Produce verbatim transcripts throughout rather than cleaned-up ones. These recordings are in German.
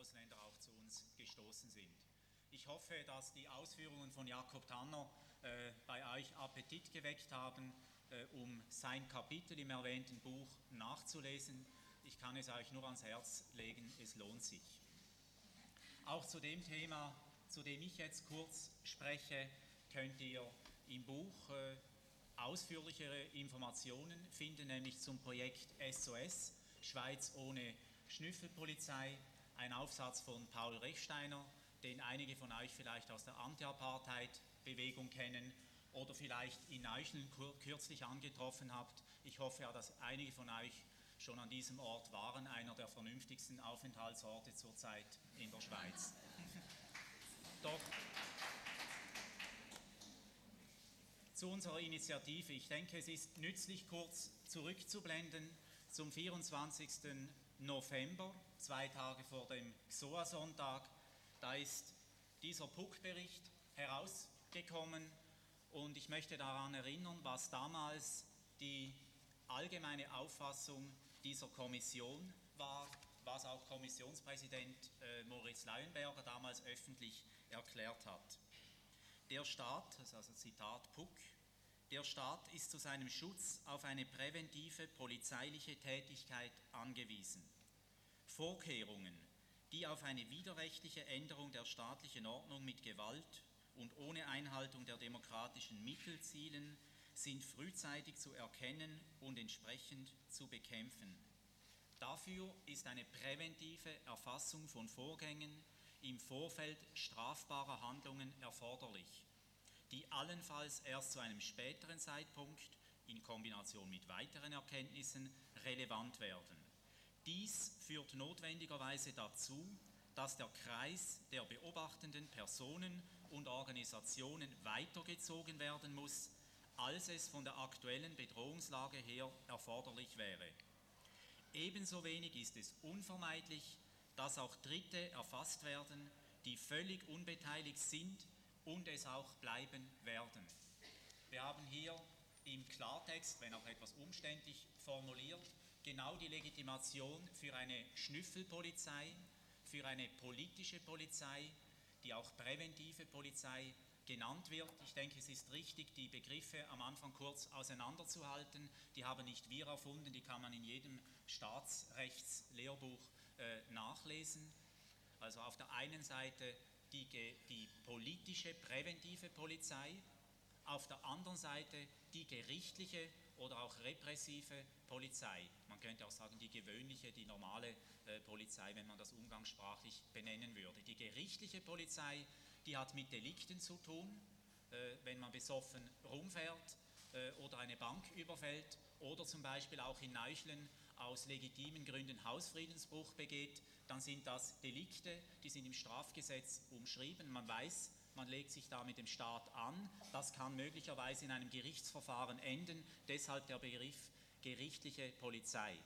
Ausländer auch zu uns gestoßen sind. Ich hoffe, dass die Ausführungen von Jakob Tanner äh, bei euch Appetit geweckt haben, äh, um sein Kapitel im erwähnten Buch nachzulesen. Ich kann es euch nur ans Herz legen, es lohnt sich. Auch zu dem Thema, zu dem ich jetzt kurz spreche, könnt ihr im Buch äh, ausführlichere Informationen finden, nämlich zum Projekt S O S, Schweiz ohne Schnüffelpolizei, ein Aufsatz von Paul Rechsteiner, den einige von euch vielleicht aus der Anti-Apartheid-Bewegung kennen oder vielleicht in Neuscheln kürzlich angetroffen habt. Ich hoffe ja, dass einige von euch schon an diesem Ort waren, einer der vernünftigsten Aufenthaltsorte zurzeit in der Schweiz. Doch zu unserer Initiative. Ich denke, es ist nützlich, kurz zurückzublenden zum vierundzwanzigsten November, zwei Tage vor dem X O A-Sonntag. Da ist dieser P U C-Bericht herausgekommen und ich möchte daran erinnern, was damals die allgemeine Auffassung dieser Kommission war, was auch Kommissionspräsident äh, Moritz Leuenberger damals öffentlich erklärt hat. Der Staat, das ist also Zitat P U C, der Staat ist zu seinem Schutz auf eine präventive polizeiliche Tätigkeit angewiesen. Vorkehrungen, die auf eine widerrechtliche Änderung der staatlichen Ordnung mit Gewalt und ohne Einhaltung der demokratischen Mittel zielen, sind frühzeitig zu erkennen und entsprechend zu bekämpfen. Dafür ist eine präventive Erfassung von Vorgängen im Vorfeld strafbarer Handlungen erforderlich, die allenfalls erst zu einem späteren Zeitpunkt in Kombination mit weiteren Erkenntnissen relevant werden. Dies führt notwendigerweise dazu, dass der Kreis der beobachtenden Personen und Organisationen weitergezogen werden muss, als es von der aktuellen Bedrohungslage her erforderlich wäre. Ebenso wenig ist es unvermeidlich, dass auch Dritte erfasst werden, die völlig unbeteiligt sind und es auch bleiben werden. Wir haben hier im Klartext, wenn auch etwas umständlich formuliert, genau die Legitimation für eine Schnüffelpolizei, für eine politische Polizei, die auch präventive Polizei genannt wird. Ich denke, es ist richtig, die Begriffe am Anfang kurz auseinanderzuhalten. Die haben nicht wir erfunden, die kann man in jedem Staatsrechtslehrbuch äh, nachlesen. Also auf der einen Seite die, die politische, präventive Polizei, auf der anderen Seite die gerichtliche oder auch repressive Polizei. Man könnte auch sagen, die gewöhnliche, die normale äh, Polizei, wenn man das umgangssprachlich benennen würde. Die gerichtliche Polizei, die hat mit Delikten zu tun, äh, wenn man besoffen rumfährt äh, oder eine Bank überfällt oder zum Beispiel auch in Neuscheln aus legitimen Gründen Hausfriedensbruch begeht, dann sind das Delikte, die sind im Strafgesetz umschrieben. Man weiß, man legt sich da mit dem Staat an. Das kann möglicherweise in einem Gerichtsverfahren enden. Deshalb der Begriff gerichtliche Polizei.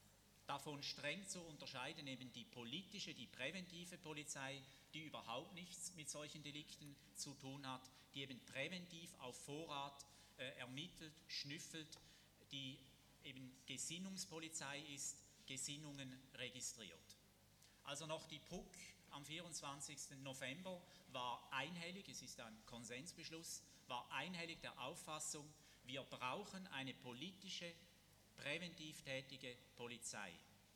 Davon streng zu unterscheiden eben die politische, die präventive Polizei, die überhaupt nichts mit solchen Delikten zu tun hat, die eben präventiv auf Vorrat äh, ermittelt, schnüffelt, die eben Gesinnungspolizei ist, Gesinnungen registriert. Also noch die P U C am vierundzwanzigsten November war einhellig, es ist ein Konsensbeschluss, war einhellig der Auffassung, wir brauchen eine politische, präventiv tätige Polizei.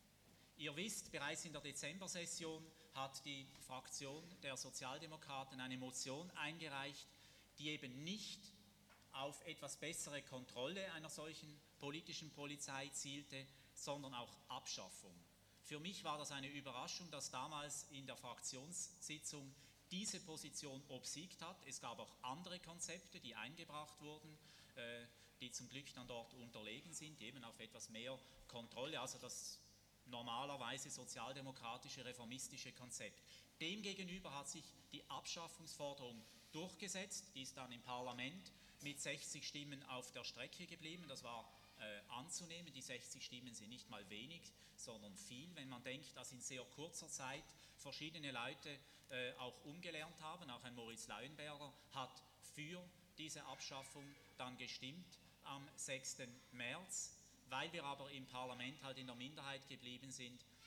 Ihr wisst, bereits in der Dezembersession hat die Fraktion der Sozialdemokraten eine Motion eingereicht, die eben nicht auf etwas bessere Kontrolle einer solchen politischen Polizei zielte, sondern auch Abschaffung. Für mich war das eine Überraschung, dass damals in der Fraktionssitzung diese Position obsiegt hat. Es gab auch andere Konzepte, die eingebracht wurden, äh, die zum Glück dann dort unterlegen sind, die eben auf etwas mehr Kontrolle, also das normalerweise sozialdemokratische, reformistische Konzept. Demgegenüber hat sich die Abschaffungsforderung durchgesetzt, die ist dann im Parlament mit sechzig Stimmen auf der Strecke geblieben. Das war äh, anzunehmen. Die sechzig Stimmen sind nicht mal wenig, sondern viel, wenn man denkt, dass in sehr kurzer Zeit verschiedene Leute äh, auch umgelernt haben. Auch ein Moritz Leuenberger hat für diese Abschaffung dann gestimmt am sechsten März. Weil wir aber im Parlament halt in der Minderheit geblieben sind,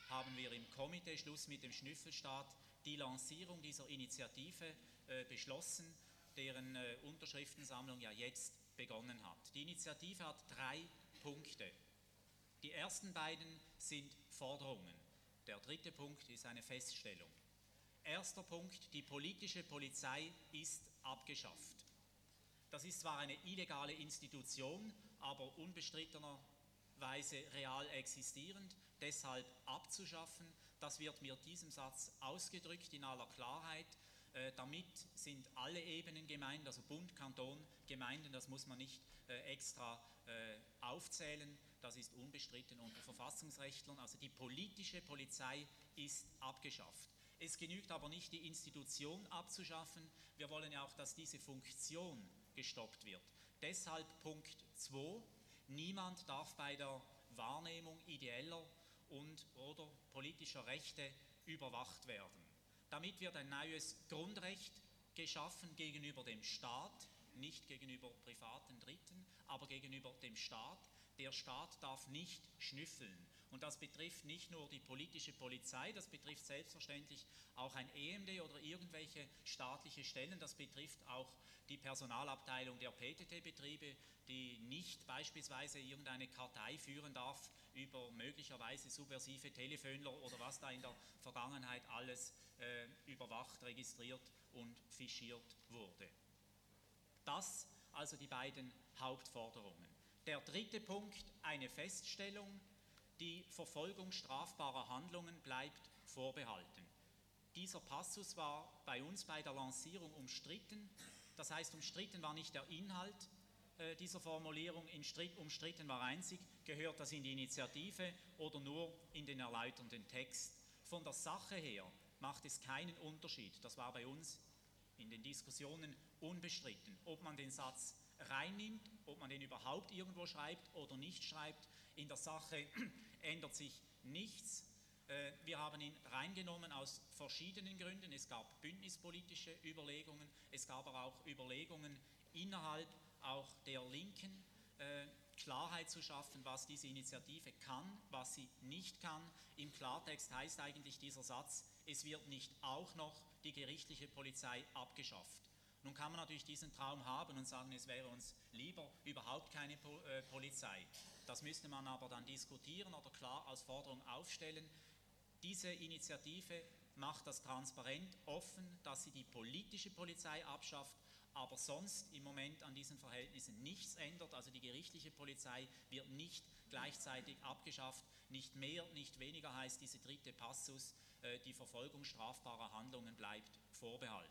haben wir im Komitee Schluss mit dem Schnüffelstaat die Lancierung dieser Initiative äh, beschlossen, deren äh, Unterschriftensammlung ja jetzt begonnen hat. Die Initiative hat drei Punkte. Die ersten beiden sind Forderungen. Der dritte Punkt ist eine Feststellung. Erster Punkt, die politische Polizei ist abgeschafft. Das ist zwar eine illegale Institution, aber unbestrittenerweise real existierend, deshalb abzuschaffen. Das wird mit diesem Satz ausgedrückt in aller Klarheit. Äh, damit sind alle Ebenen gemeint, also Bund, Kanton, Gemeinden, das muss man nicht äh, extra äh, aufzählen, das ist unbestritten unter Verfassungsrechtlern. Also die politische Polizei ist abgeschafft. Es genügt aber nicht, die Institution abzuschaffen, wir wollen ja auch, dass diese Funktion gestoppt wird. Deshalb Punkt zwei, niemand darf bei der Wahrnehmung ideeller und oder politischer Rechte überwacht werden. Damit wird ein neues Grundrecht geschaffen gegenüber dem Staat, nicht gegenüber privaten Dritten, aber gegenüber dem Staat. Der Staat darf nicht schnüffeln. Und das betrifft nicht nur die politische Polizei, das betrifft selbstverständlich auch ein E M D oder irgendwelche staatliche Stellen, das betrifft auch die Personalabteilung der P T T-Betriebe, die nicht beispielsweise irgendeine Kartei führen darf über möglicherweise subversive Telefönler oder was da in der Vergangenheit alles äh, überwacht, registriert und fischiert wurde. Das also die beiden Hauptforderungen. Der dritte Punkt, eine Feststellung, die Verfolgung strafbarer Handlungen bleibt vorbehalten. Dieser Passus war bei uns bei der Lancierung umstritten. Das heißt, umstritten war nicht der Inhalt äh, dieser Formulierung, umstritten war einzig, gehört das in die Initiative oder nur in den erläuternden Text. Von der Sache her macht es keinen Unterschied, das war bei uns in den Diskussionen unbestritten, ob man den Satz reinnimmt, ob man den überhaupt irgendwo schreibt oder nicht schreibt. In der Sache ändert sich nichts. Wir haben ihn reingenommen aus verschiedenen Gründen. Es gab bündnispolitische Überlegungen, es gab aber auch Überlegungen innerhalb auch der Linken, Klarheit zu schaffen, was diese Initiative kann, was sie nicht kann. Im Klartext heißt eigentlich dieser Satz, es wird nicht auch noch die gerichtliche Polizei abgeschafft. Nun kann man natürlich diesen Traum haben und sagen, es wäre uns lieber überhaupt keine po äh, Polizei. Das müsste man aber dann diskutieren oder klar als Forderung aufstellen. Diese Initiative macht das transparent offen, dass sie die politische Polizei abschafft, aber sonst im Moment an diesen Verhältnissen nichts ändert. Also die gerichtliche Polizei wird nicht gleichzeitig abgeschafft. Nicht mehr, nicht weniger heißt diese dritte Passus, äh, die Verfolgung strafbarer Handlungen bleibt vorbehalten.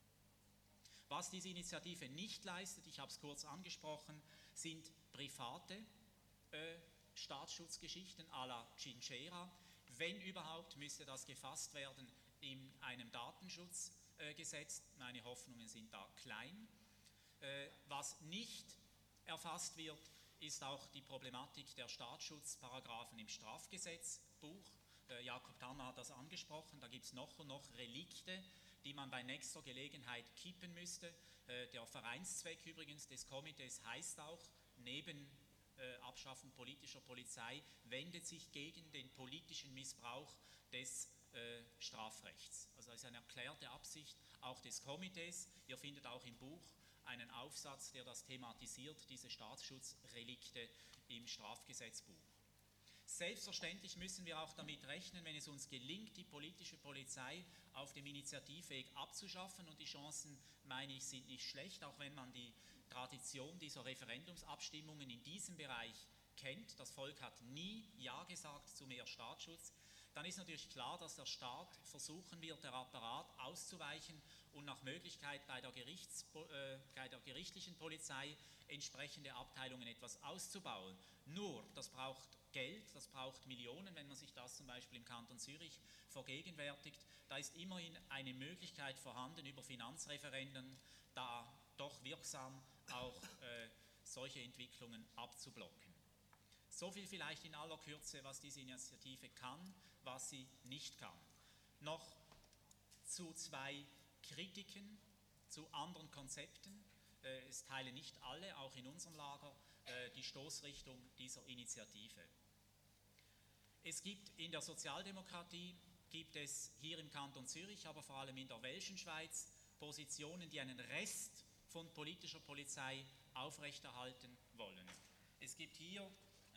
Was diese Initiative nicht leistet, ich habe es kurz angesprochen, sind private äh, Staatsschutzgeschichten à la Chinchera. Wenn überhaupt, müsste das gefasst werden in einem Datenschutzgesetz. Äh, Meine Hoffnungen sind da klein. Äh, was nicht erfasst wird, ist auch die Problematik der Staatsschutzparagraphen im Strafgesetzbuch. Äh, Jakob Tanner hat das angesprochen, da gibt es noch und noch Relikte, die man bei nächster Gelegenheit kippen müsste. Äh, der Vereinszweck übrigens des Komitees heißt auch, neben äh, Abschaffung politischer Polizei, wendet sich gegen den politischen Missbrauch des äh, Strafrechts. Also das ist eine erklärte Absicht auch des Komitees. Ihr findet auch im Buch einen Aufsatz, der das thematisiert, diese Staatsschutzrelikte im Strafgesetzbuch. Selbstverständlich müssen wir auch damit rechnen, wenn es uns gelingt, die politische Polizei auf dem Initiativweg abzuschaffen, und die Chancen, meine ich, sind nicht schlecht, auch wenn man die Tradition dieser Referendumsabstimmungen in diesem Bereich kennt. Das Volk hat nie Ja gesagt zu mehr Staatsschutz. Dann ist natürlich klar, dass der Staat versuchen wird, der Apparat auszuweichen und nach Möglichkeit bei der, Gerichts, äh, bei der gerichtlichen Polizei entsprechende Abteilungen etwas auszubauen. Nur, das braucht Geld, das braucht Millionen, wenn man sich das zum Beispiel im Kanton Zürich vergegenwärtigt. Da ist immerhin eine Möglichkeit vorhanden, über Finanzreferenden da doch wirksam auch äh, solche Entwicklungen abzublocken. So viel vielleicht in aller Kürze, was diese Initiative kann, was sie nicht kann. Noch zu zwei Kritiken, zu anderen Konzepten. Äh, es teilen nicht alle, auch in unserem Lager, äh, die Stoßrichtung dieser Initiative. Es gibt in der Sozialdemokratie, gibt es hier im Kanton Zürich, aber vor allem in der Welschen Schweiz, Positionen, die einen Rest von politischer Polizei aufrechterhalten wollen. Es gibt hier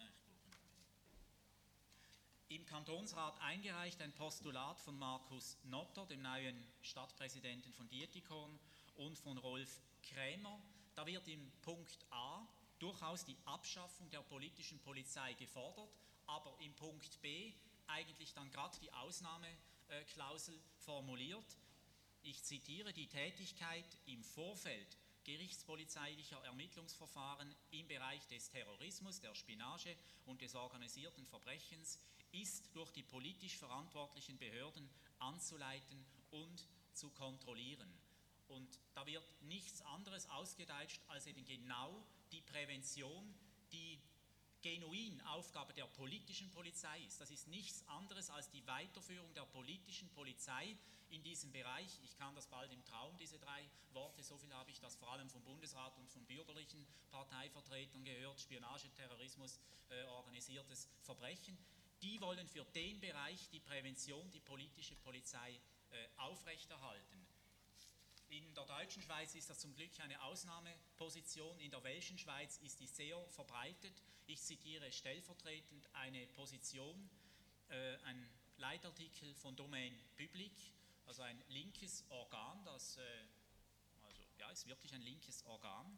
im Kantonsrat eingereicht ein Postulat von Markus Notter, dem neuen Stadtpräsidenten von Dietikon, und von Rolf Krämer. Da wird im Punkt A durchaus die Abschaffung der politischen Polizei gefordert, aber im Punkt B eigentlich dann gerade die Ausnahmeklausel formuliert. Ich zitiere: Die Tätigkeit im Vorfeld gerichtspolizeilicher Ermittlungsverfahren im Bereich des Terrorismus, der Spionage und des organisierten Verbrechens ist durch die politisch verantwortlichen Behörden anzuleiten und zu kontrollieren. Und da wird nichts anderes ausgedeitscht als eben genau die Prävention, die genuin Aufgabe der politischen Polizei ist. Das ist nichts anderes als die Weiterführung der politischen Polizei in diesem Bereich. Ich kann das bald im Traum, diese drei Worte, so viel habe ich das vor allem vom Bundesrat und von bürgerlichen Parteivertretern gehört: Spionage, Terrorismus, äh, organisiertes Verbrechen. Die wollen für den Bereich die Prävention, die politische Polizei äh, aufrechterhalten. In der deutschen Schweiz ist das zum Glück eine Ausnahmeposition, in der Welschen Schweiz ist die sehr verbreitet. Ich zitiere stellvertretend eine Position, äh, ein Leitartikel von Domaine Publique, also ein linkes Organ, das äh, also, ja, ist wirklich ein linkes Organ.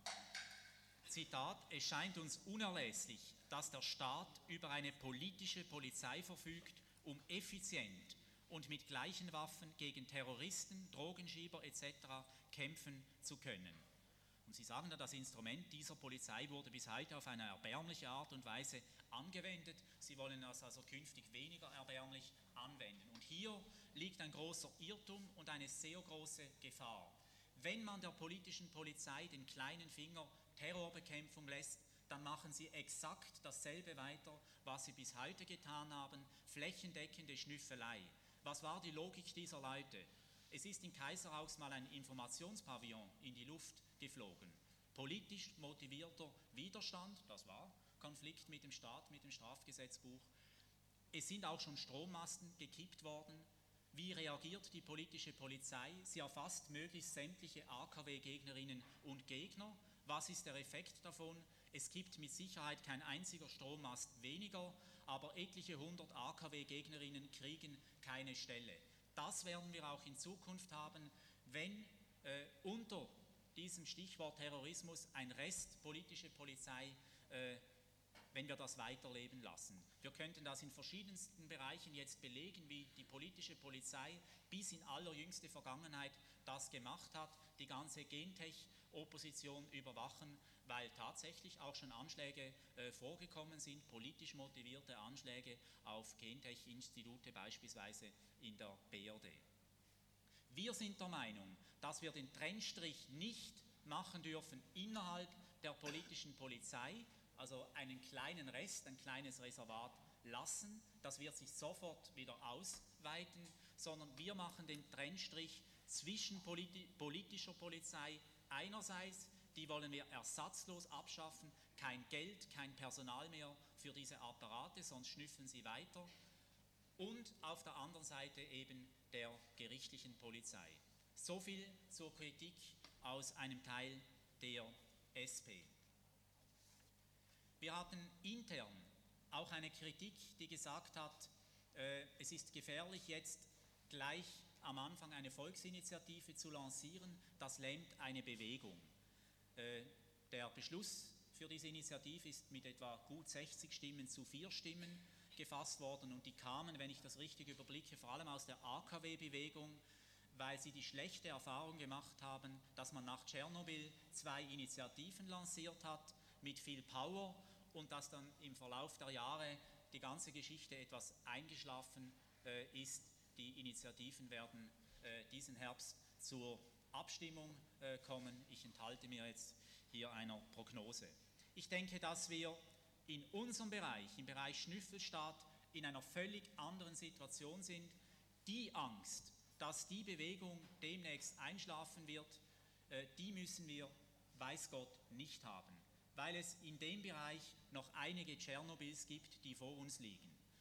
Zitat: Es scheint uns unerlässlich, dass der Staat über eine politische Polizei verfügt, um effizient und mit gleichen Waffen gegen Terroristen, Drogenschieber et cetera kämpfen zu können. Und Sie sagen da, das Instrument dieser Polizei wurde bis heute auf eine erbärmliche Art und Weise angewendet. Sie wollen das also künftig weniger erbärmlich anwenden. Und hier liegt ein großer Irrtum und eine sehr große Gefahr. Wenn man der politischen Polizei den kleinen Finger Terrorbekämpfung lässt, dann machen sie exakt dasselbe weiter, was sie bis heute getan haben: flächendeckende Schnüffelei. Was war die Logik dieser Leute? Es ist in Kaiseraugst mal ein Informationspavillon in die Luft geflogen. Politisch motivierter Widerstand, das war Konflikt mit dem Staat, mit dem Strafgesetzbuch. Es sind auch schon Strommasten gekippt worden. Wie reagiert die politische Polizei? Sie erfasst möglichst sämtliche A K W-Gegnerinnen und Gegner. Was ist der Effekt davon? Es gibt mit Sicherheit kein einziger Strommast weniger, aber etliche hundert A K W-Gegnerinnen kriegen keine Stelle. Das werden wir auch in Zukunft haben, wenn äh, unter diesem Stichwort Terrorismus ein Rest politische Polizei, äh, wenn wir das weiterleben lassen. Wir könnten das in verschiedensten Bereichen jetzt belegen, wie die politische Polizei bis in allerjüngste Vergangenheit das gemacht hat, die ganze Gentech-Opposition überwachen, weil tatsächlich auch schon Anschläge äh, vorgekommen sind, politisch motivierte Anschläge auf Gentech-Institute, beispielsweise in der B R D. Wir sind der Meinung, dass wir den Trennstrich nicht machen dürfen innerhalb der politischen Polizei, also einen kleinen Rest, ein kleines Reservat lassen. Das wird sich sofort wieder ausweiten, sondern wir machen den Trennstrich zwischen politi- politischer Polizei einerseits, die wollen wir ersatzlos abschaffen, kein Geld, kein Personal mehr für diese Apparate, sonst schnüffeln sie weiter, und auf der anderen Seite eben der gerichtlichen Polizei. So viel zur Kritik aus einem Teil der S P. Wir hatten intern auch eine Kritik, die gesagt hat, äh, es ist gefährlich, jetzt gleich am Anfang eine Volksinitiative zu lancieren, das lähmt eine Bewegung. Äh, der Beschluss für diese Initiative ist mit etwa gut sechzig Stimmen zu vier Stimmen gefasst worden, und die kamen, wenn ich das richtig überblicke, vor allem aus der A K W-Bewegung, weil sie die schlechte Erfahrung gemacht haben, dass man nach Tschernobyl zwei Initiativen lanciert hat mit viel Power und dass dann im Verlauf der Jahre die ganze Geschichte etwas eingeschlafen äh, ist. Die Initiativen werden äh, diesen Herbst zur Abstimmung äh, kommen. Ich enthalte mir jetzt hier einer Prognose. Ich denke, dass wir in unserem Bereich, im Bereich Schnüffelstaat, in einer völlig anderen Situation sind. Die Angst, dass die Bewegung demnächst einschlafen wird, äh, die müssen wir, weiß Gott, nicht haben, weil es in dem Bereich noch einige Tschernobyls gibt, die vor uns liegen.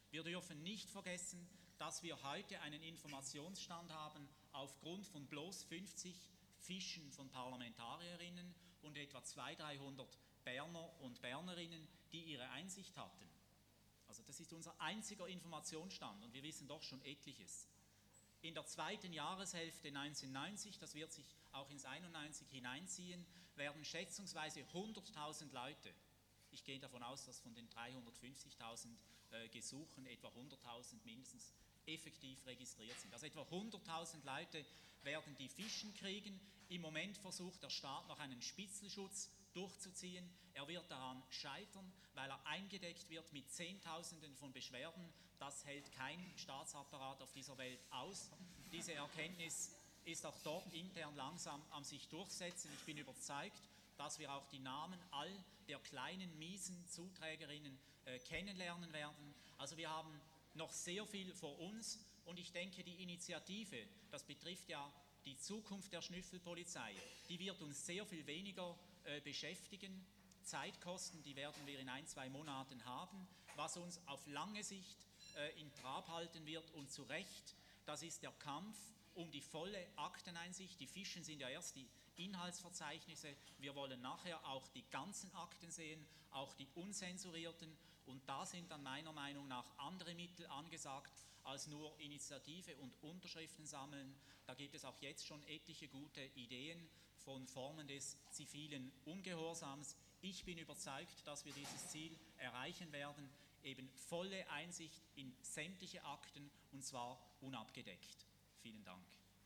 Wir dürfen nicht vergessen, dass wir heute einen Informationsstand haben aufgrund von bloß fünfzig Fischen von Parlamentarierinnen und etwa zweihundert, dreihundert Berner und Bernerinnen, die ihre Einsicht hatten. Also das ist unser einziger Informationsstand und wir wissen doch schon etliches. In der zweiten Jahreshälfte neunzehnhundertneunzig, das wird sich auch ins einundneunzig hineinziehen, werden schätzungsweise hunderttausend Leute, ich gehe davon aus, dass von den dreihundertfünfzigtausend äh, Gesuchen etwa hunderttausend mindestens effektiv registriert sind. Also etwa hunderttausend Leute werden die Fischen kriegen. Im Moment versucht der Staat noch einen Spitzelschutz durchzuziehen. Er wird daran scheitern, weil er eingedeckt wird mit Zehntausenden von Beschwerden. Das hält kein Staatsapparat auf dieser Welt aus. Diese Erkenntnis ist auch dort intern langsam am sich durchsetzen. Ich bin überzeugt, dass wir auch die Namen all der kleinen, miesen Zuträgerinnen äh, kennenlernen werden. Also wir haben noch sehr viel vor uns und ich denke, die Initiative, das betrifft ja die Zukunft der Schnüffelpolizei, die wird uns sehr viel weniger äh, beschäftigen. Zeitkosten, die werden wir in ein, zwei Monaten haben. Was uns auf lange Sicht äh, in Trab halten wird und zu Recht, das ist der Kampf um die volle Akteneinsicht. Die Fischen sind ja erst die Inhaltsverzeichnisse. Wir wollen nachher auch die ganzen Akten sehen, auch die unzensurierten. Und da sind dann meiner Meinung nach andere Mittel angesagt als nur Initiative und Unterschriften sammeln. Da gibt es auch jetzt schon etliche gute Ideen von Formen des zivilen Ungehorsams. Ich bin überzeugt, dass wir dieses Ziel erreichen werden, eben volle Einsicht in sämtliche Akten und zwar unabgedeckt. Vielen Dank.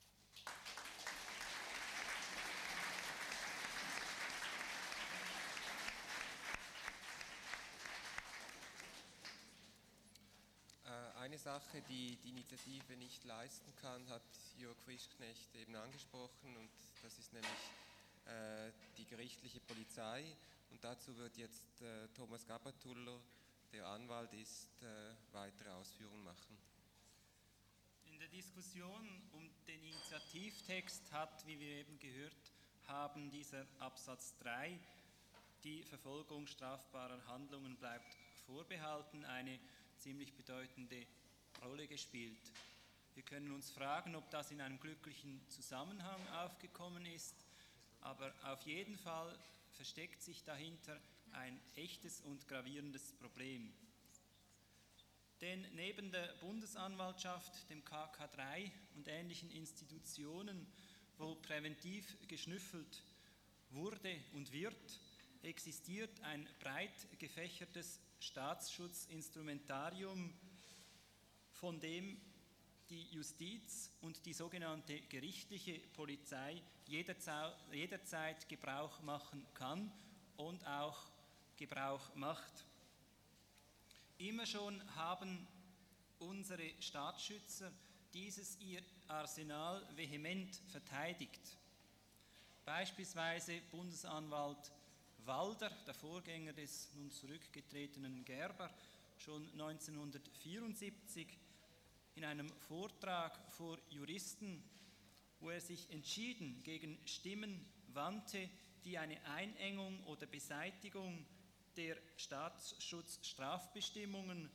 Eine Sache, die die Initiative nicht leisten kann, hat Jörg Frischknecht eben angesprochen, und das ist nämlich äh, die gerichtliche Polizei. Und dazu wird jetzt äh, Thomas Gabatuller, der Anwalt ist, äh, weitere Ausführungen machen. In der Diskussion um den Initiativtext hat, wie wir eben gehört haben, dieser Absatz drei, die Verfolgung strafbarer Handlungen bleibt vorbehalten, eine ziemlich bedeutende Rolle gespielt. Wir können uns fragen, ob das in einem glücklichen Zusammenhang aufgekommen ist, aber auf jeden Fall versteckt sich dahinter ein echtes und gravierendes Problem. Denn neben der Bundesanwaltschaft, dem K K drei und ähnlichen Institutionen, wo präventiv geschnüffelt wurde und wird, existiert ein breit gefächertes Staatsschutzinstrumentarium, von dem die Justiz und die sogenannte gerichtliche Polizei jederzeit Gebrauch machen kann und auch Gebrauch macht. Immer schon haben unsere Staatsschützer dieses ihr Arsenal vehement verteidigt. Beispielsweise Bundesanwalt Walder, der Vorgänger des nun zurückgetretenen Gerber, schon neunzehnhundertvierundsiebzig in einem Vortrag vor Juristen, wo er sich entschieden gegen Stimmen wandte, die eine Einengung oder Beseitigung der Staatsschutzstrafbestimmungen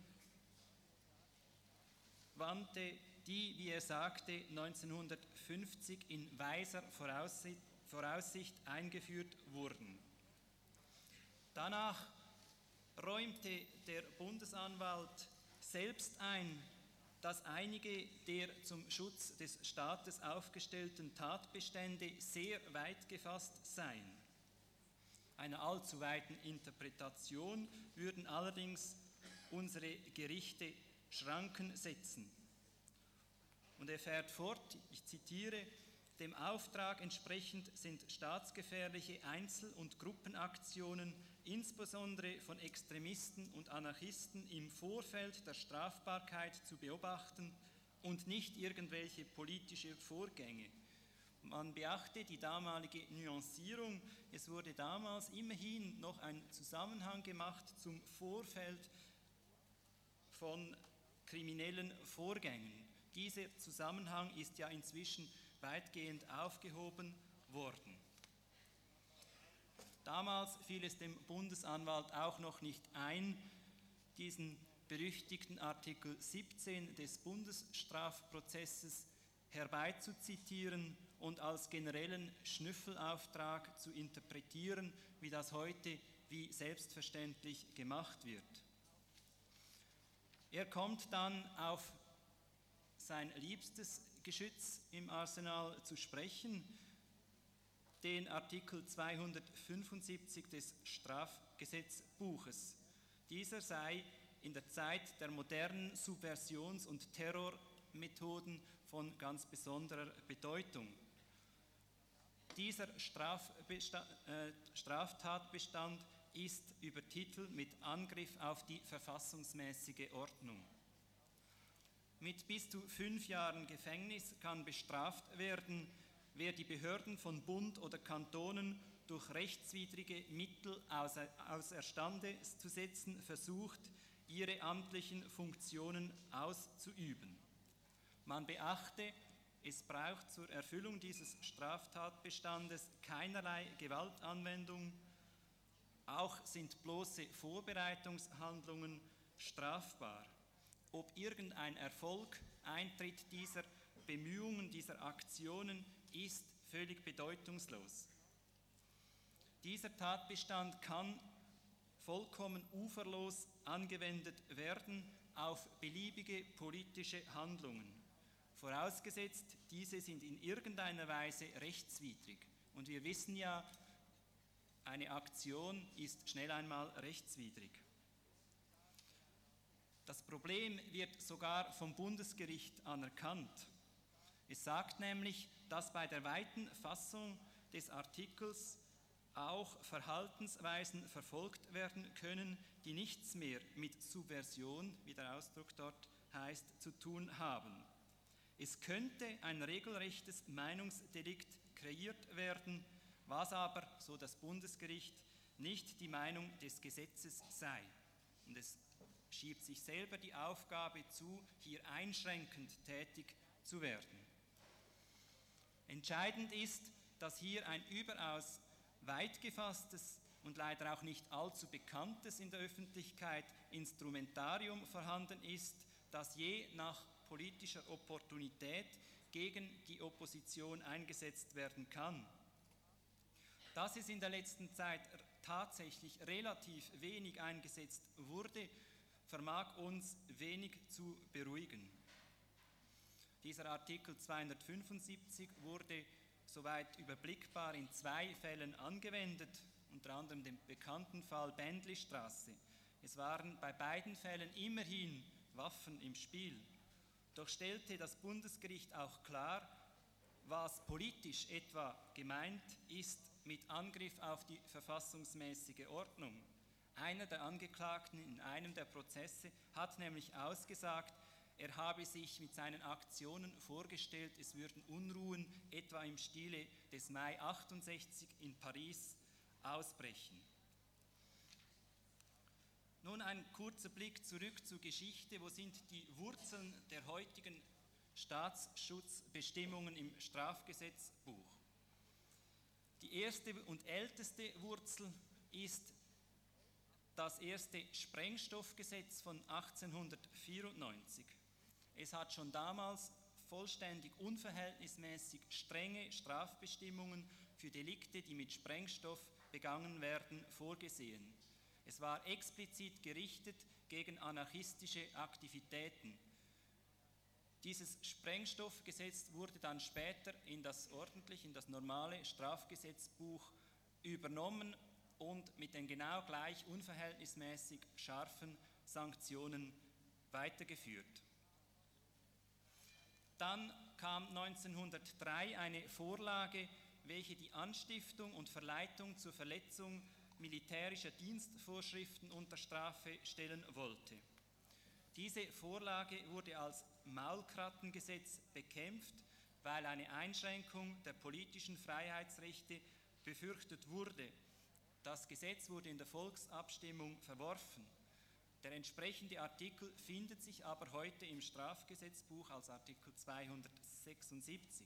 wandte, die, wie er sagte, neunzehnhundertfünfzig in weiser Voraussicht eingeführt wurden. Danach räumte der Bundesanwalt selbst ein, dass einige der zum Schutz des Staates aufgestellten Tatbestände sehr weit gefasst seien. Einer allzu weiten Interpretation würden allerdings unsere Gerichte Schranken setzen. Und er fährt fort, ich zitiere, dem Auftrag entsprechend sind staatsgefährliche Einzel- und Gruppenaktionen, insbesondere von Extremisten und Anarchisten, im Vorfeld der Strafbarkeit zu beobachten und nicht irgendwelche politische Vorgänge. Man beachte die damalige Nuancierung, es wurde damals immerhin noch ein Zusammenhang gemacht zum Vorfeld von kriminellen Vorgängen. Dieser Zusammenhang ist ja inzwischen weitgehend aufgehoben worden. Damals fiel es dem Bundesanwalt auch noch nicht ein, diesen berüchtigten Artikel siebzehn des Bundesstrafprozesses herbeizuzitieren und als generellen Schnüffelauftrag zu interpretieren, wie das heute wie selbstverständlich gemacht wird. Er kommt dann auf sein liebstes Geschütz im Arsenal zu sprechen, den Artikel zweihundertfünfundsiebzig des Strafgesetzbuches. Dieser sei in der Zeit der modernen Subversions- und Terrormethoden von ganz besonderer Bedeutung. Dieser Strafbesta- äh, Straftatbestand ist übertitelt mit Angriff auf die verfassungsmäßige Ordnung. Mit bis zu fünf Jahren Gefängnis kann bestraft werden, wer die Behörden von Bund oder Kantonen durch rechtswidrige Mittel außer, außerstande zu setzen versucht, ihre amtlichen Funktionen auszuüben. Man beachte, es braucht zur Erfüllung dieses Straftatbestandes keinerlei Gewaltanwendung, auch sind bloße Vorbereitungshandlungen strafbar. Ob irgendein Erfolg eintritt dieser Bemühungen, dieser Aktionen, ist völlig bedeutungslos. Dieser Tatbestand kann vollkommen uferlos angewendet werden auf beliebige politische Handlungen, vorausgesetzt, diese sind in irgendeiner Weise rechtswidrig. Und wir wissen ja, eine Aktion ist schnell einmal rechtswidrig. Das Problem wird sogar vom Bundesgericht anerkannt. Es sagt nämlich, dass bei der weiten Fassung des Artikels auch Verhaltensweisen verfolgt werden können, die nichts mehr mit Subversion, wie der Ausdruck dort heißt, zu tun haben. Es könnte ein regelrechtes Meinungsdelikt kreiert werden, was aber, so das Bundesgericht, nicht die Meinung des Gesetzes sei. Und es schiebt sich selber die Aufgabe zu, hier einschränkend tätig zu werden. Entscheidend ist, dass hier ein überaus weit gefasstes und leider auch nicht allzu bekanntes in der Öffentlichkeit Instrumentarium vorhanden ist, das je nach politischer Opportunität gegen die Opposition eingesetzt werden kann. Dass es in der letzten Zeit tatsächlich relativ wenig eingesetzt wurde, vermag uns wenig zu beruhigen. Dieser Artikel zweihundertfünfundsiebzig wurde soweit überblickbar in zwei Fällen angewendet, unter anderem dem bekannten Fall Bändlistraße. Es waren bei beiden Fällen immerhin Waffen im Spiel. Doch stellte das Bundesgericht auch klar, was politisch etwa gemeint ist mit Angriff auf die verfassungsmäßige Ordnung. Einer der Angeklagten in einem der Prozesse hat nämlich ausgesagt, er habe sich mit seinen Aktionen vorgestellt, es würden Unruhen etwa im Stile des Mai achtundsechzig in Paris ausbrechen. Nun ein kurzer Blick zurück zur Geschichte. Wo sind die Wurzeln der heutigen Staatsschutzbestimmungen im Strafgesetzbuch? Die erste und älteste Wurzel ist das erste Sprengstoffgesetz von achtzehnhundertvierundneunzig. Es hat schon damals vollständig unverhältnismäßig strenge Strafbestimmungen für Delikte, die mit Sprengstoff begangen werden, vorgesehen. Es war explizit gerichtet gegen anarchistische Aktivitäten. Dieses Sprengstoffgesetz wurde dann später in das ordentliche, in das normale Strafgesetzbuch übernommen und mit den genau gleich unverhältnismäßig scharfen Sanktionen weitergeführt. Dann kam neunzehnhundertdrei eine Vorlage, welche die Anstiftung und Verleitung zur Verletzung militärischer Dienstvorschriften unter Strafe stellen wollte. Diese Vorlage wurde als Maulkrattengesetz bekämpft, weil eine Einschränkung der politischen Freiheitsrechte befürchtet wurde. Das Gesetz wurde in der Volksabstimmung verworfen. Der entsprechende Artikel findet sich aber heute im Strafgesetzbuch als Artikel zweihundertsechsundsiebzig.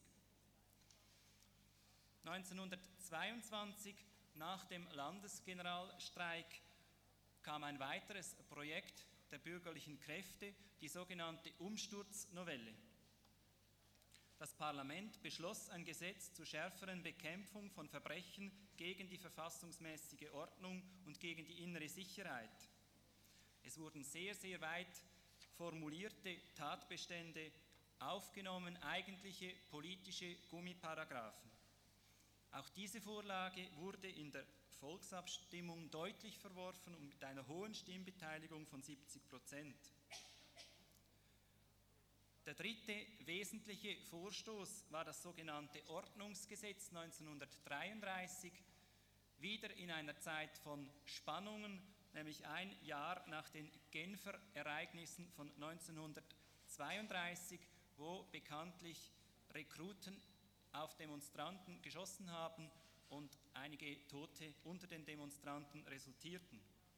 neunzehnhundertzweiundzwanzig, nach dem Landesgeneralstreik, kam ein weiteres Projekt der bürgerlichen Kräfte, die sogenannte Umsturznovelle. Das Parlament beschloss ein Gesetz zur schärferen Bekämpfung von Verbrechen gegen die verfassungsmäßige Ordnung und gegen die innere Sicherheit. Es wurden sehr, sehr weit formulierte Tatbestände aufgenommen, eigentliche politische Gummiparagraphen. Auch diese Vorlage wurde in der Volksabstimmung deutlich verworfen und mit einer hohen Stimmbeteiligung von siebzig Prozent. Der dritte wesentliche Vorstoß war das sogenannte Ordnungsgesetz neunzehnhundertdreiunddreißig, wieder in einer Zeit von Spannungen, nämlich ein Jahr nach den Genfer Ereignissen von neunzehnhundertzweiunddreißig, wo bekanntlich Rekruten auf Demonstranten geschossen haben und einige Tote unter den Demonstranten resultierten.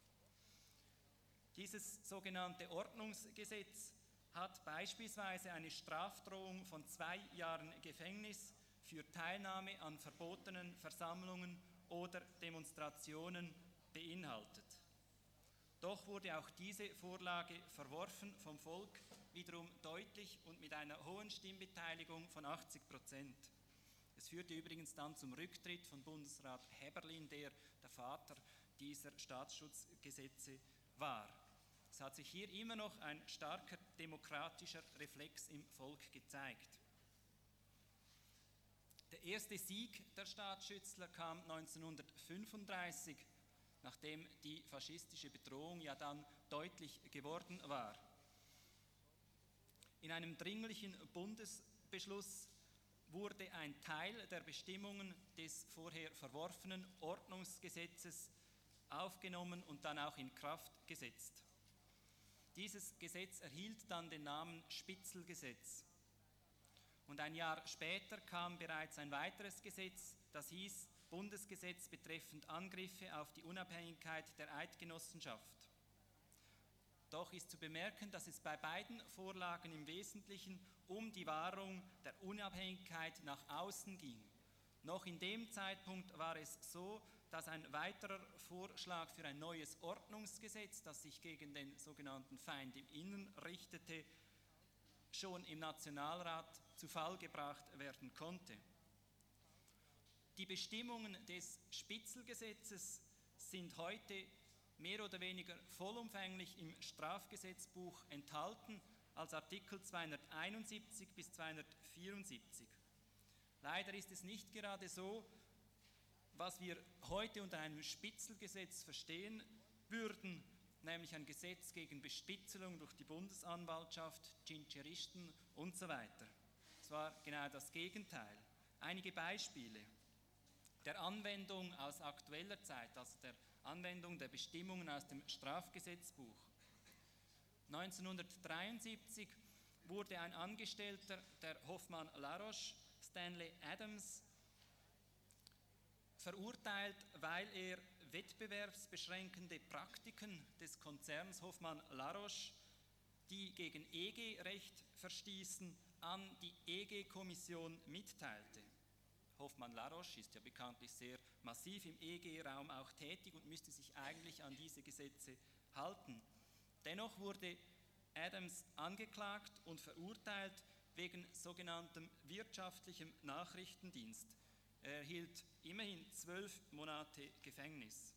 Dieses sogenannte Ordnungsgesetz hat beispielsweise eine Strafdrohung von zwei Jahren Gefängnis für Teilnahme an verbotenen Versammlungen oder Demonstrationen beinhaltet. Doch wurde auch diese Vorlage verworfen vom Volk, wiederum deutlich und mit einer hohen Stimmbeteiligung von achtzig Prozent. Es führte übrigens dann zum Rücktritt von Bundesrat Häberlin, der der Vater dieser Staatsschutzgesetze war. Es hat sich hier immer noch ein starker demokratischer Reflex im Volk gezeigt. Der erste Sieg der Staatsschützler kam neunzehnhundertfünfunddreißig, nachdem die faschistische Bedrohung ja dann deutlich geworden war. In einem dringlichen Bundesbeschluss wurde ein Teil der Bestimmungen des vorher verworfenen Ordnungsgesetzes aufgenommen und dann auch in Kraft gesetzt. Dieses Gesetz erhielt dann den Namen Spitzelgesetz. Und ein Jahr später kam bereits ein weiteres Gesetz, das hieß Bundesgesetz betreffend Angriffe auf die Unabhängigkeit der Eidgenossenschaft. Doch ist zu bemerken, dass es bei beiden Vorlagen im Wesentlichen um die Wahrung der Unabhängigkeit nach außen ging. Noch in dem Zeitpunkt war es so, dass ein weiterer Vorschlag für ein neues Ordnungsgesetz, das sich gegen den sogenannten Feind im Innern richtete, schon im Nationalrat zu Fall gebracht werden konnte. Die Bestimmungen des Spitzelgesetzes sind heute mehr oder weniger vollumfänglich im Strafgesetzbuch enthalten, als Artikel zweihunderteinundsiebzig bis zweihundertvierundsiebzig. Leider ist es nicht gerade so, was wir heute unter einem Spitzelgesetz verstehen würden, nämlich ein Gesetz gegen Bespitzelung durch die Bundesanwaltschaft, Tschintscheristen und so weiter. Es war genau das Gegenteil. Einige Beispiele der Anwendung aus aktueller Zeit, also der Anwendung der Bestimmungen aus dem Strafgesetzbuch. neunzehnhundertdreiundsiebzig wurde ein Angestellter der Hoffmann La Roche, Stanley Adams, verurteilt, weil er wettbewerbsbeschränkende Praktiken des Konzerns Hoffmann La Roche, die gegen E G-Recht verstießen, an die E G-Kommission mitteilte. Hoffmann La Roche ist ja bekanntlich sehr massiv im E G-Raum auch tätig und müsste sich eigentlich an diese Gesetze halten. Dennoch wurde Adams angeklagt und verurteilt wegen sogenanntem wirtschaftlichem Nachrichtendienst. Er erhielt immerhin zwölf Monate Gefängnis.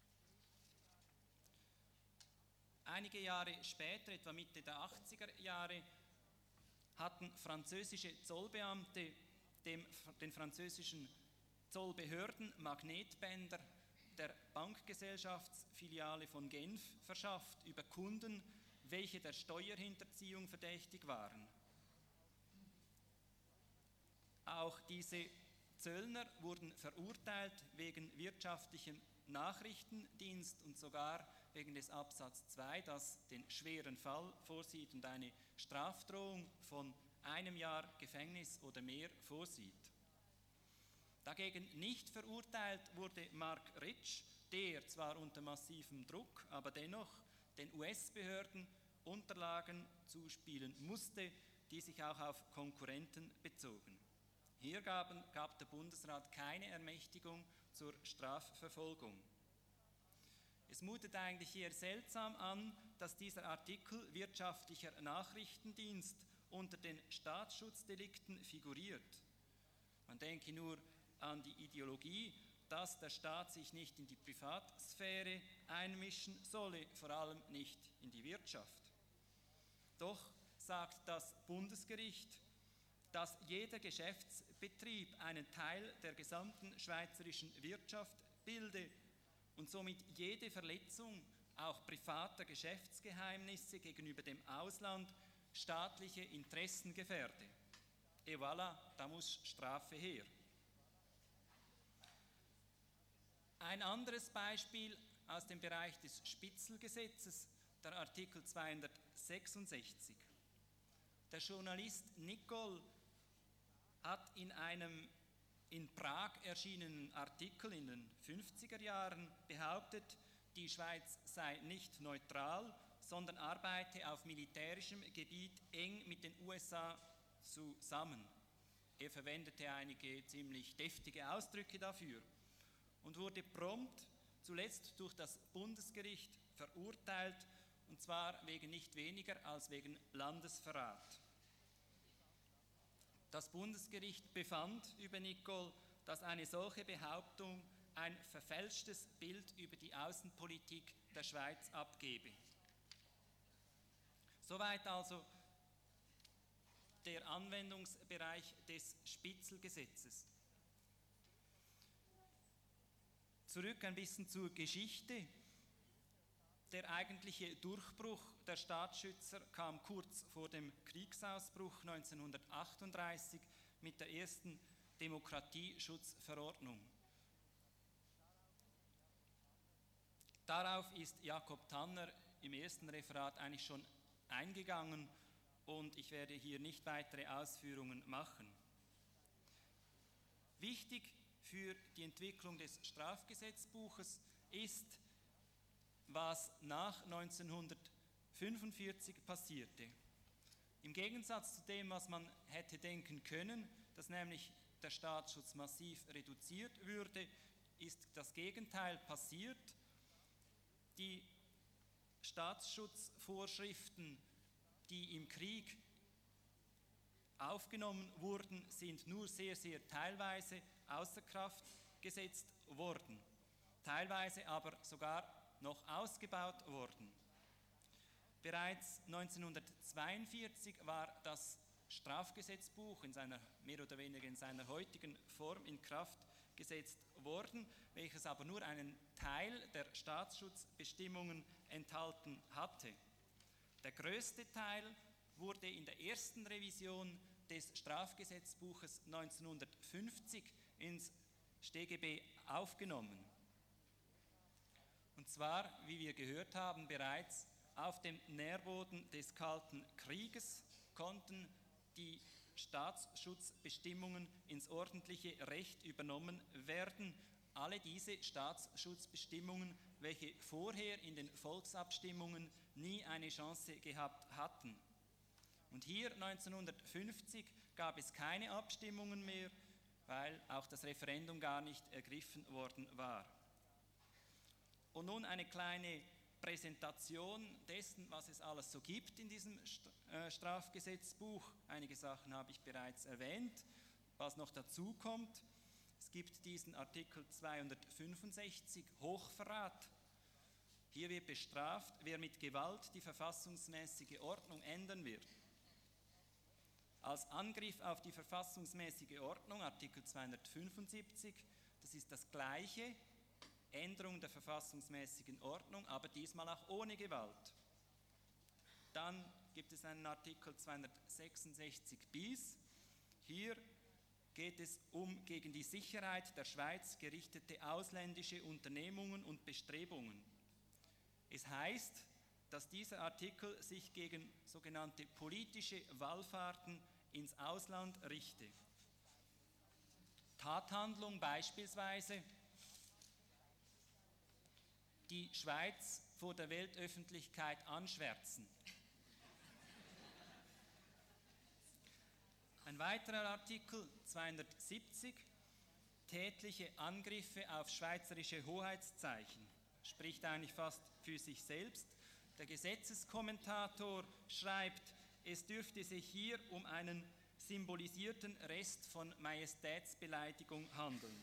Einige Jahre später, etwa Mitte der achtziger Jahre, hatten französische Zollbeamte dem, den französischen Zollbehörden Magnetbänder der Bankgesellschaftsfiliale von Genf verschafft über Kunden, welche der Steuerhinterziehung verdächtig waren. Auch diese Zöllner wurden verurteilt wegen wirtschaftlichem Nachrichtendienst und sogar wegen des Absatz zwei, das den schweren Fall vorsieht und eine Strafdrohung von einem Jahr Gefängnis oder mehr vorsieht. Dagegen nicht verurteilt wurde Mark Rich, der zwar unter massivem Druck, aber dennoch den U S-Behörden Unterlagen zuspielen musste, die sich auch auf Konkurrenten bezogen. Hier gaben, gab der Bundesrat keine Ermächtigung zur Strafverfolgung. Es mutet eigentlich eher seltsam an, dass dieser Artikel wirtschaftlicher Nachrichtendienst unter den Staatsschutzdelikten figuriert. Man denke nur an die Ideologie, dass der Staat sich nicht in die Privatsphäre einmischen solle, vor allem nicht in die Wirtschaft. Doch sagt das Bundesgericht, dass jeder Geschäftsbetrieb einen Teil der gesamten schweizerischen Wirtschaft bilde und somit jede Verletzung auch privater Geschäftsgeheimnisse gegenüber dem Ausland staatliche Interessen gefährde. Et voilà, da muss Strafe her. Ein anderes Beispiel aus dem Bereich des Spitzelgesetzes, der Artikel zweihundertsechsundsechzig. Der Journalist Nicol hat in einem in Prag erschienenen Artikel in den fünfziger Jahren behauptet, die Schweiz sei nicht neutral, sondern arbeite auf militärischem Gebiet eng mit den U S A zusammen. Er verwendete einige ziemlich deftige Ausdrücke dafür und wurde prompt zuletzt durch das Bundesgericht verurteilt, und zwar wegen nicht weniger als wegen Landesverrat. Das Bundesgericht befand über Nicol, dass eine solche Behauptung ein verfälschtes Bild über die Außenpolitik der Schweiz abgebe. Soweit also der Anwendungsbereich des Spitzelgesetzes. Zurück ein bisschen zur Geschichte. Der eigentliche Durchbruch der Staatsschützer kam kurz vor dem Kriegsausbruch neunzehnhundertachtunddreißig mit der ersten Demokratieschutzverordnung. Darauf ist Jakob Tanner im ersten Referat eigentlich schon eingegangen und ich werde hier nicht weitere Ausführungen machen. Wichtig für die Entwicklung des Strafgesetzbuches ist, was nach neunzehnhundertfünfundvierzig passierte. Im Gegensatz zu dem, was man hätte denken können, dass nämlich der Staatsschutz massiv reduziert würde, ist das Gegenteil passiert. Die Staatsschutzvorschriften, die im Krieg aufgenommen wurden, sind nur sehr, sehr teilweise außer Kraft gesetzt worden, teilweise aber sogar noch ausgebaut worden. Bereits neunzehnhundertzweiundvierzig war das Strafgesetzbuch in seiner, mehr oder weniger in seiner heutigen Form in Kraft gesetzt worden, welches aber nur einen Teil der Staatsschutzbestimmungen enthalten hatte. Der größte Teil wurde in der ersten Revision des Strafgesetzbuches neunzehnhundertfünfzig ins S t G B aufgenommen. Und zwar, wie wir gehört haben, bereits auf dem Nährboden des Kalten Krieges konnten die Staatsschutzbestimmungen ins ordentliche Recht übernommen werden. Alle diese Staatsschutzbestimmungen, welche vorher in den Volksabstimmungen nie eine Chance gehabt hatten. Und hier neunzehnhundertfünfzig gab es keine Abstimmungen mehr, weil auch das Referendum gar nicht ergriffen worden war. Und nun eine kleine Präsentation dessen, was es alles so gibt in diesem Strafgesetzbuch. Einige Sachen habe ich bereits erwähnt. Was noch dazu kommt, es gibt diesen Artikel zweihundertfünfundsechzig, Hochverrat. Hier wird bestraft, wer mit Gewalt die verfassungsmäßige Ordnung ändern wird. Als Angriff auf die verfassungsmäßige Ordnung, Artikel zweihundertfünfundsiebzig, das ist das Gleiche, Änderung der verfassungsmäßigen Ordnung, aber diesmal auch ohne Gewalt. Dann gibt es einen Artikel zweihundertsechsundsechzig bis. Hier geht es um gegen die Sicherheit der Schweiz gerichtete ausländische Unternehmungen und Bestrebungen. Es heißt, dass dieser Artikel sich gegen sogenannte politische Wallfahrten ins Ausland richte. Tathandlung beispielsweise: die Schweiz vor der Weltöffentlichkeit anschwärzen. Ein weiterer Artikel, zweihundertsiebzig, tätliche Angriffe auf schweizerische Hoheitszeichen, spricht eigentlich fast für sich selbst. Der Gesetzeskommentator schreibt, es dürfte sich hier um einen symbolisierten Rest von Majestätsbeleidigung handeln.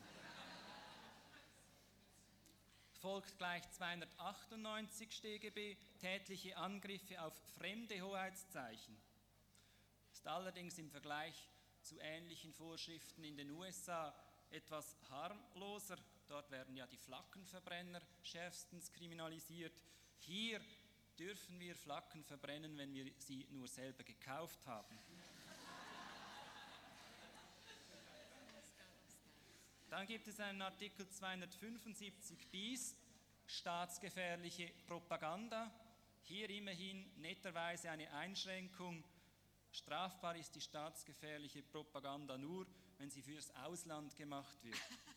Folgt gleich zweihundertachtundneunzig StGB, tätliche Angriffe auf fremde Hoheitszeichen. Ist allerdings im Vergleich zu ähnlichen Vorschriften in den U S A etwas harmloser. Dort werden ja die Flaggenverbrenner schärfstens kriminalisiert. Hier dürfen wir Flaggen verbrennen, wenn wir sie nur selber gekauft haben. Dann gibt es einen Artikel zweihundertfünfundsiebzig bis, staatsgefährliche Propaganda. Hier immerhin netterweise eine Einschränkung. Strafbar ist die staatsgefährliche Propaganda nur, wenn sie fürs Ausland gemacht wird.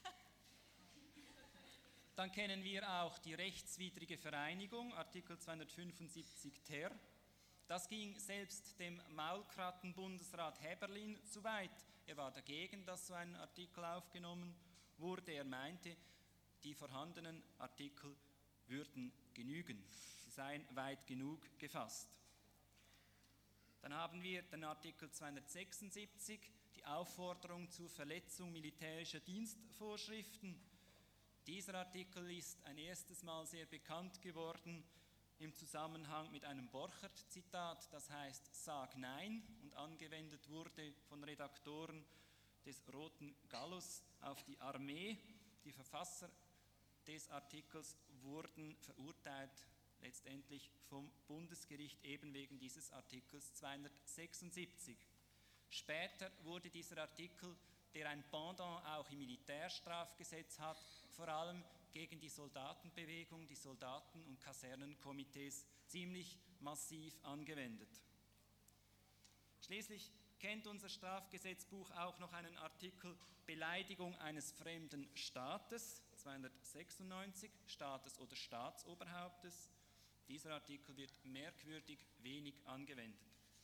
Dann kennen wir auch die rechtswidrige Vereinigung, Artikel zweihundertfünfundsiebzig ter. Das ging selbst dem Maulkratten-Bundesrat Häberlin zu weit. Er war dagegen, dass so ein Artikel aufgenommen wurde. Er meinte, die vorhandenen Artikel würden genügen. Sie seien weit genug gefasst. Dann haben wir den Artikel zweihundertsechsundsiebzig, die Aufforderung zur Verletzung militärischer Dienstvorschriften. Dieser Artikel ist ein erstes Mal sehr bekannt geworden im Zusammenhang mit einem Borchert-Zitat, das heißt "Sag Nein", und angewendet wurde von Redaktoren des Roten Gallus auf die Armee. Die Verfasser des Artikels wurden verurteilt, letztendlich vom Bundesgericht eben wegen dieses Artikels zweihundertsechsundsiebzig. Später wurde dieser Artikel, der ein Pendant auch im Militärstrafgesetz hat, vor allem gegen die Soldatenbewegung, die Soldaten- und Kasernenkomitees ziemlich massiv angewendet. Schließlich kennt unser Strafgesetzbuch auch noch einen Artikel Beleidigung eines fremden Staates, zweihundertsechsundneunzig, Staates oder Staatsoberhauptes. Dieser Artikel wird merkwürdig wenig angewendet.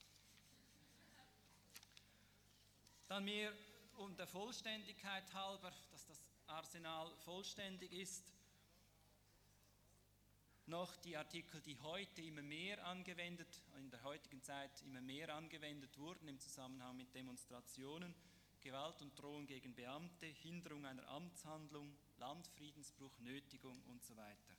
Dann mehr um der Vollständigkeit halber, dass das Arsenal vollständig ist, noch die Artikel, die heute immer mehr angewendet, in der heutigen Zeit immer mehr angewendet wurden im Zusammenhang mit Demonstrationen: Gewalt und Drohung gegen Beamte, Hinderung einer Amtshandlung, Landfriedensbruch, Nötigung und so weiter.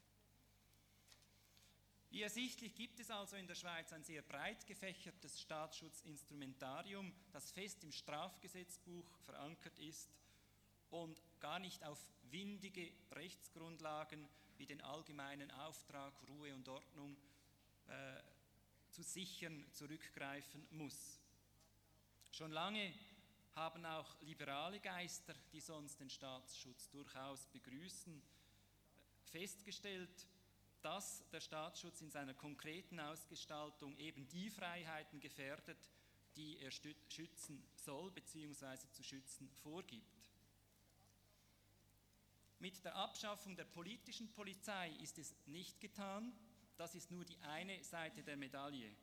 Wie ersichtlich gibt es also in der Schweiz ein sehr breit gefächertes Staatsschutzinstrumentarium, das fest im Strafgesetzbuch verankert ist und gar nicht auf windige Rechtsgrundlagen wie den allgemeinen Auftrag, Ruhe und Ordnung äh, zu sichern zurückgreifen muss. Schon lange haben auch liberale Geister, die sonst den Staatsschutz durchaus begrüßen, festgestellt, dass der Staatsschutz in seiner konkreten Ausgestaltung eben die Freiheiten gefährdet, die er schützen soll bzw. zu schützen vorgibt. Mit der Abschaffung der politischen Polizei ist es nicht getan, das ist nur die eine Seite der Medaille.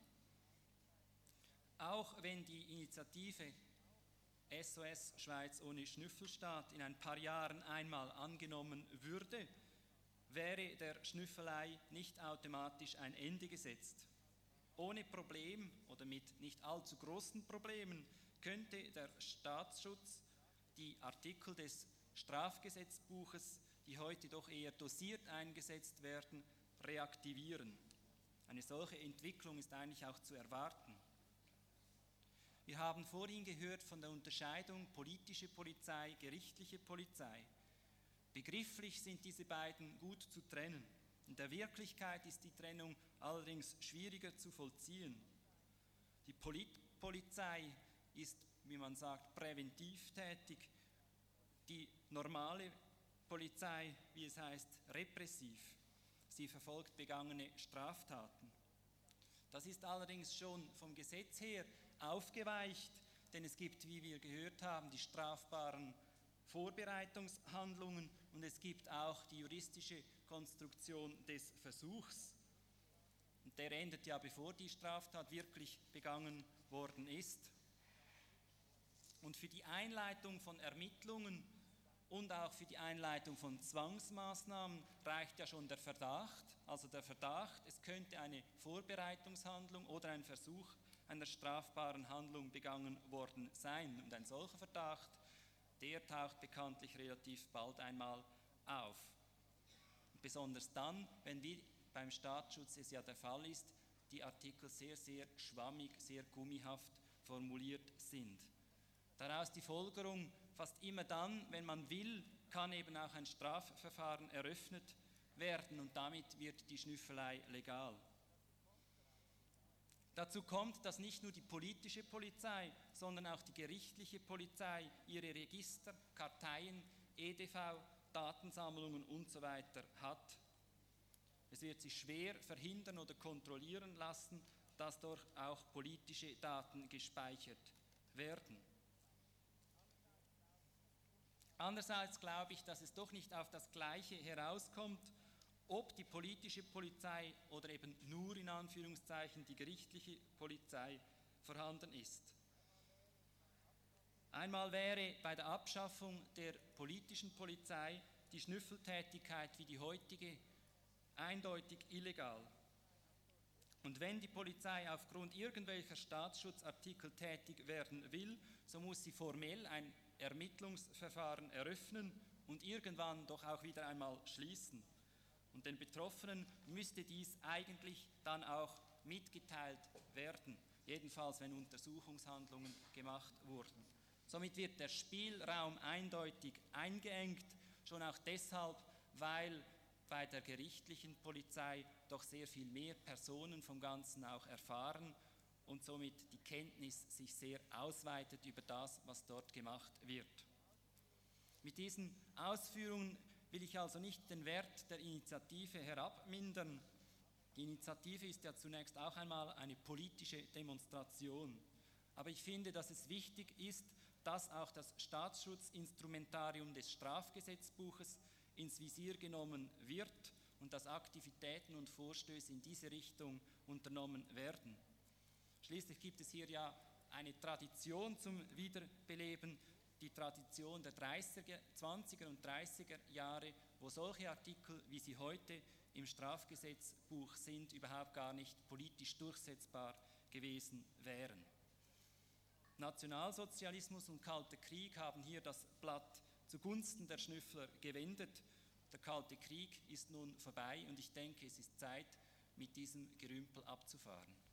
Auch wenn die Initiative S O S Schweiz ohne Schnüffelstaat in ein paar Jahren einmal angenommen würde, wäre der Schnüffelei nicht automatisch ein Ende gesetzt. Ohne Problem oder mit nicht allzu großen Problemen könnte der Staatsschutz die Artikel des Strafgesetzbuches, die heute doch eher dosiert eingesetzt werden, reaktivieren. Eine solche Entwicklung ist eigentlich auch zu erwarten. Wir haben vorhin gehört von der Unterscheidung politische Polizei, gerichtliche Polizei. Begrifflich sind diese beiden gut zu trennen. In der Wirklichkeit ist die Trennung allerdings schwieriger zu vollziehen. Die Politpolizei ist, wie man sagt, präventiv tätig. Die normale Polizei, wie es heißt, repressiv. Sie verfolgt begangene Straftaten. Das ist allerdings schon vom Gesetz her aufgeweicht, denn es gibt, wie wir gehört haben, die strafbaren Vorbereitungshandlungen und es gibt auch die juristische Konstruktion des Versuchs. Und der endet ja, bevor die Straftat wirklich begangen worden ist. Und für die Einleitung von Ermittlungen und auch für die Einleitung von Zwangsmaßnahmen reicht ja schon der Verdacht, also der Verdacht, es könnte eine Vorbereitungshandlung oder ein Versuch einer strafbaren Handlung begangen worden sein. Und ein solcher Verdacht, der taucht bekanntlich relativ bald einmal auf. Besonders dann, wenn wie beim Staatsschutz es ja der Fall ist, die Artikel sehr, sehr schwammig, sehr gummihaft formuliert sind. Daraus die Folgerung, fast immer dann, wenn man will, kann eben auch ein Strafverfahren eröffnet werden und damit wird die Schnüffelei legal. Dazu kommt, dass nicht nur die politische Polizei, sondern auch die gerichtliche Polizei ihre Register, Karteien, E D V, Datensammlungen und so weiter hat. Es wird sich schwer verhindern oder kontrollieren lassen, dass dort auch politische Daten gespeichert werden. Andererseits glaube ich, dass es doch nicht auf das Gleiche herauskommt, ob die politische Polizei oder eben nur in Anführungszeichen die gerichtliche Polizei vorhanden ist. Einmal wäre bei der Abschaffung der politischen Polizei die Schnüffeltätigkeit wie die heutige eindeutig illegal. Und wenn die Polizei aufgrund irgendwelcher Staatsschutzartikel tätig werden will, so muss sie formell ein Ermittlungsverfahren eröffnen und irgendwann doch auch wieder einmal schließen. Und den Betroffenen müsste dies eigentlich dann auch mitgeteilt werden, jedenfalls wenn Untersuchungshandlungen gemacht wurden. Somit wird der Spielraum eindeutig eingeengt, schon auch deshalb, weil bei der gerichtlichen Polizei doch sehr viel mehr Personen vom Ganzen auch erfahren und somit die Kenntnis sich sehr ausweitet über das, was dort gemacht wird. Mit diesen Ausführungen will ich also nicht den Wert der Initiative herabmindern. Die Initiative ist ja zunächst auch einmal eine politische Demonstration. Aber ich finde, dass es wichtig ist, dass auch das Staatsschutzinstrumentarium des Strafgesetzbuches ins Visier genommen wird und dass Aktivitäten und Vorstöße in diese Richtung unternommen werden. Schließlich gibt es hier ja eine Tradition zum Wiederbeleben, die Tradition der dreißiger, zwanziger und dreißiger Jahre, wo solche Artikel, wie sie heute im Strafgesetzbuch sind, überhaupt gar nicht politisch durchsetzbar gewesen wären. Nationalsozialismus und Kalter Krieg haben hier das Blatt zugunsten der Schnüffler gewendet. Der Kalte Krieg ist nun vorbei und ich denke, es ist Zeit, mit diesem Gerümpel abzufahren.